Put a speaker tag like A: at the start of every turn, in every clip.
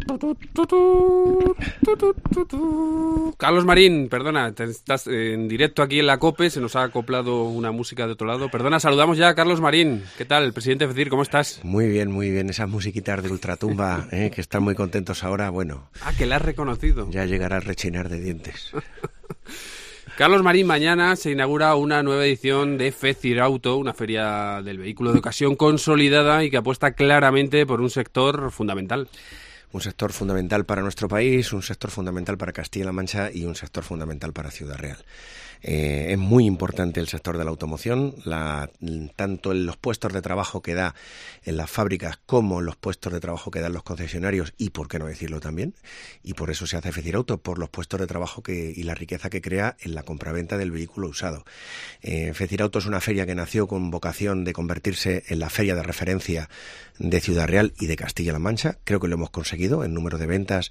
A: Carlos Marín, perdona, estás en directo aquí en la COPE, se nos ha acoplado una música de otro lado. Perdona, saludamos ya a Carlos Marín. ¿Qué tal, presidente FECIR? ¿Cómo estás?
B: Muy bien, esas musiquitas de ultratumba, que están muy contentos ahora, bueno.
A: Ah, que la has reconocido.
B: Ya llegará el rechinar de dientes.
A: Carlos Marín, mañana se inaugura una nueva edición de FECIR Auto, una feria del vehículo de ocasión consolidada y que apuesta claramente por un sector fundamental.
B: Un sector fundamental para nuestro país, un sector fundamental para Castilla-La Mancha y un sector fundamental para Ciudad Real. Es muy importante el sector de la automoción, tanto en los puestos de trabajo que da en las fábricas como en los puestos de trabajo que dan los concesionarios y, por qué no decirlo también, y por eso se hace FECIR Auto, por los puestos de trabajo y la riqueza que crea en la compraventa del vehículo usado. FECIR Auto es una feria que nació con vocación de convertirse en la feria de referencia de Ciudad Real y de Castilla-La Mancha. Creo que lo hemos conseguido en número de ventas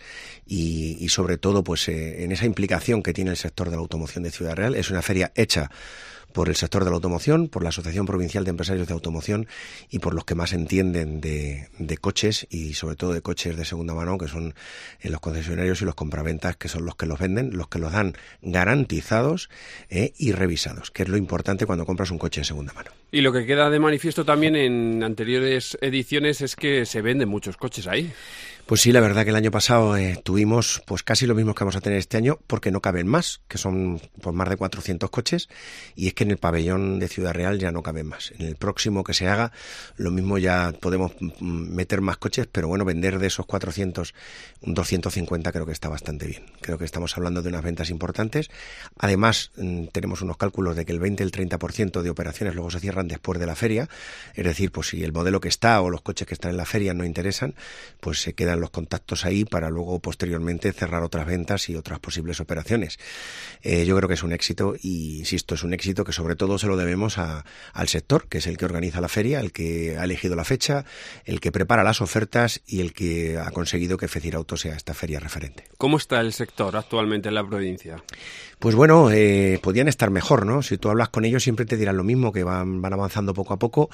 B: y sobre todo pues en esa implicación que tiene el sector de la automoción de Ciudad Real. Es una feria hecha por el sector de la automoción, por la Asociación Provincial de Empresarios de Automoción y por los que más entienden de coches y sobre todo de coches de segunda mano, que son los concesionarios y los compraventas, que son los que los venden, los que los dan garantizados y revisados, que es lo importante cuando compras un coche en segunda mano.
A: Y lo que queda de manifiesto también en anteriores ediciones es que se venden muchos coches ahí.
B: Pues sí, la verdad que el año pasado tuvimos pues casi lo mismo que vamos a tener este año, porque no caben más, que son pues más de 400 coches, y es que en el pabellón de Ciudad Real ya no caben más. En el próximo que se haga, lo mismo ya podemos meter más coches, pero bueno, vender de esos 400, 250 creo que está bastante bien. Creo que estamos hablando de unas ventas importantes. Además, tenemos unos cálculos de que el 20 el 30% de operaciones luego se cierran después de la feria, es decir, pues si el modelo que está o los coches que están en la feria no interesan, pues se quedan los contactos ahí para luego posteriormente cerrar otras ventas y otras posibles operaciones. Yo creo que es un éxito y insisto, es un éxito que sobre todo se lo debemos al sector, que es el que organiza la feria, el que ha elegido la fecha, el que prepara las ofertas y el que ha conseguido que FECIR Auto sea esta feria referente.
A: ¿Cómo está el sector actualmente en la provincia?
B: Pues bueno, podían estar mejor, ¿no? Si tú hablas con ellos siempre te dirán lo mismo, que van avanzando poco a poco.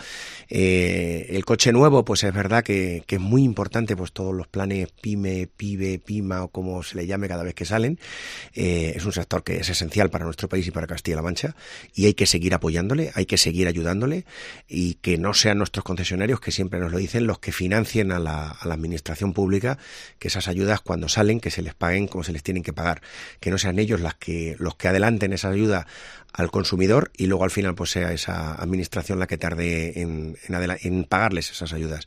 B: El coche nuevo, pues es verdad que es muy importante, pues todos los planes PYME, PYBE, PYMA o como se le llame cada vez que salen. Es un sector que es esencial para nuestro país y para Castilla-La Mancha y hay que seguir apoyándole, hay que seguir ayudándole y que no sean nuestros concesionarios, que siempre nos lo dicen, los que financien a la administración pública, que esas ayudas cuando salen, que se les paguen como se les tienen que pagar, que no sean ellos los que adelanten esa ayuda al consumidor y luego al final pues sea esa administración la que tarde en pagarles esas ayudas.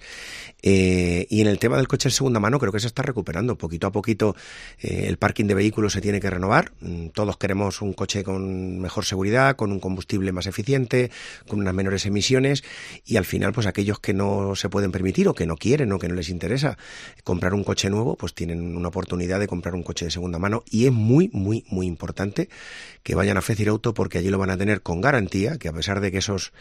B: Y en el tema del coche en segunda mano creo que se está recuperando poquito a poquito. El parking de vehículos se tiene que renovar. Todos queremos un coche con mejor seguridad, con un combustible más eficiente, con unas menores emisiones y al final pues aquellos que no se pueden permitir o que no quieren o que no les interesa comprar un coche nuevo pues tienen una oportunidad de comprar un coche de segunda mano y es muy importante que vayan a FECIR Auto porque allí lo van a tener con garantía, que a pesar de que esos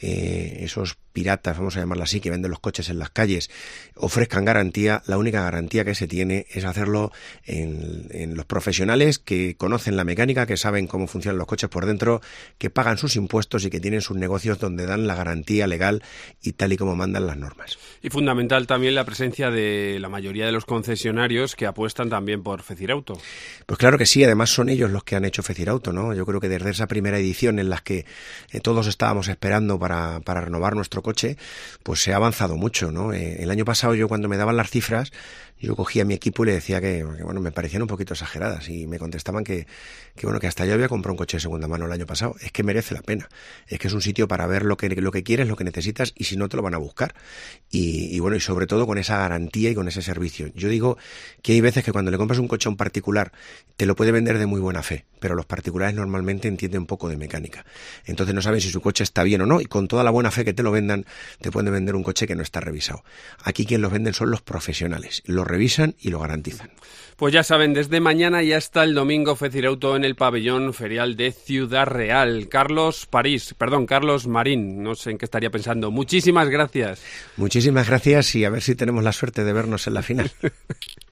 B: piratas, vamos a llamarlo así, que venden los coches en las calles, ofrezcan garantía, la única garantía que se tiene es hacerlo en los profesionales que conocen la mecánica, que saben cómo funcionan los coches por dentro, que pagan sus impuestos y que tienen sus negocios donde dan la garantía legal y tal y como mandan las normas.
A: Y fundamental también la presencia de la mayoría de los concesionarios que apuestan también por FECIR Auto.
B: Pues claro que sí, además son ellos los que han hecho FECIR Auto, ¿no? Yo creo que desde esa primera edición en la que todos estábamos esperando para renovar nuestro coche, pues se ha avanzado mucho, ¿no? El año pasado yo cuando me daban las cifras, yo cogía a mi equipo y le decía que bueno, me parecían un poquito exageradas y me contestaban que hasta yo había comprado un coche de segunda mano el año pasado. Es que merece la pena. Es que es un sitio para ver lo que quieres, lo que necesitas y si no te lo van a buscar. Y bueno, y sobre todo con esa garantía y con ese servicio. Yo digo que hay veces que cuando le compras un coche a un particular te lo puede vender de muy buena fe, pero los particulares normalmente entienden poco de mecánica. Entonces no saben si su coche está bien o no y con toda la buena fe que te lo vendan te pueden vender un coche que no está revisado. Aquí quien los venden son los profesionales. Los revisan y lo garantizan.
A: Pues ya saben, desde mañana y hasta el domingo FECIR Auto en el pabellón ferial de Ciudad Real. Carlos Marín, no sé en qué estaría pensando. Muchísimas gracias.
B: Muchísimas gracias y a ver si tenemos la suerte de vernos en la final.